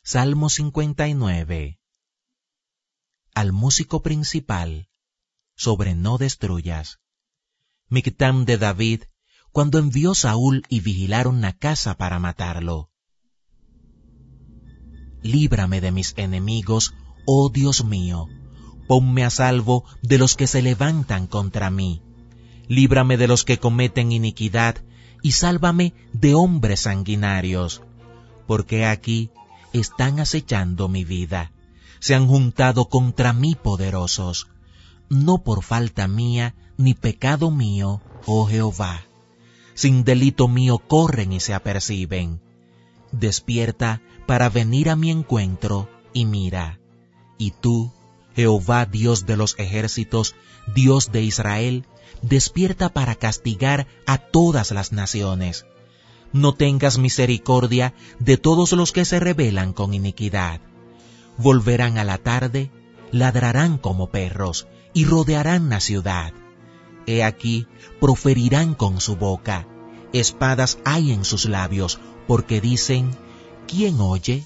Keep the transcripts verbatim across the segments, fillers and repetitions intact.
Salmo cincuenta y nueve. Al músico principal, sobre no destruyas. Mictam de David, cuando envió Saúl y vigilaron la casa para matarlo. Líbrame de mis enemigos, oh Dios mío, ponme a salvo de los que se levantan contra mí. Líbrame de los que cometen iniquidad, y sálvame de hombres sanguinarios. Porque aquí están acechando mi vida, se han juntado contra mí poderosos. No por falta mía, ni pecado mío, oh Jehová. Sin delito mío corren y se aperciben. Despierta para venir a mi encuentro, y mira. Y tú, Jehová Dios de los ejércitos, Dios de Israel, despierta para castigar a todas las naciones. No tengas misericordia de todos los que se rebelan con iniquidad. Volverán a la tarde, ladrarán como perros, y rodearán la ciudad. He aquí, proferirán con su boca, espadas hay en sus labios, porque dicen, ¿quién oye?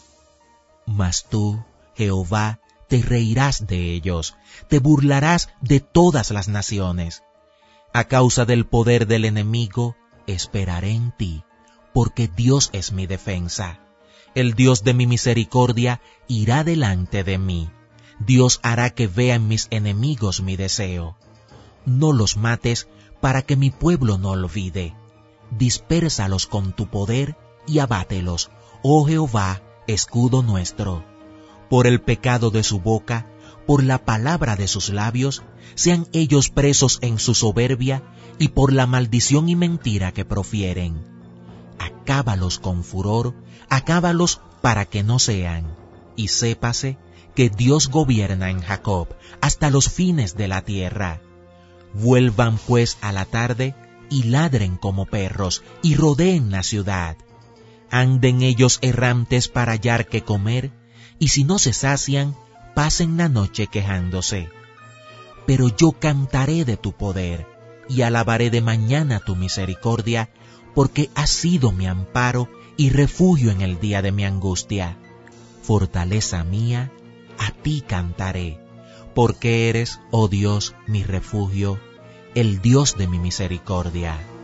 Mas tú, Jehová, te reirás de ellos, te burlarás de todas las naciones. A causa del poder del enemigo, esperaré en ti, porque Dios es mi defensa. El Dios de mi misericordia irá delante de mí. Dios hará que vean mis enemigos mi deseo. No los mates para que mi pueblo no olvide. Dispérsalos con tu poder y abátelos, oh Jehová, escudo nuestro. Por el pecado de su boca, por la palabra de sus labios, sean ellos presos en su soberbia y por la maldición y mentira que profieren. Acábalos con furor, acábalos para que no sean. Y sépase que Dios gobierna en Jacob hasta los fines de la tierra. Vuelvan pues a la tarde y ladren como perros y rodeen la ciudad. Anden ellos errantes para hallar que comer, y si no se sacian, pasen la noche quejándose. Pero yo cantaré de tu poder, y alabaré de mañana tu misericordia, porque has sido mi amparo y refugio en el día de mi angustia. Fortaleza mía, a ti cantaré, porque eres, oh Dios, mi refugio, el Dios de mi misericordia.